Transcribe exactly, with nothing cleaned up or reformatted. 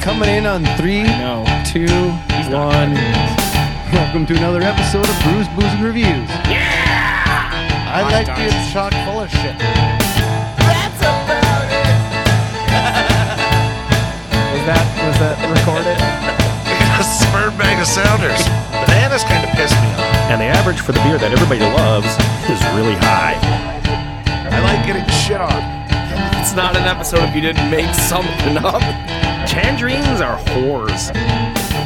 coming in on three, No. two, one. Welcome to another episode of Brews, Booze, and Reviews. Yeah! I like being chock full of shit. That's about it! Was that was that recorded? A smart bag of sounders. Bananas kind of pissed me off. And the average for the beer that everybody loves is really high. I like getting shit on. It's not an episode if you didn't make something up. Tangerines are whores.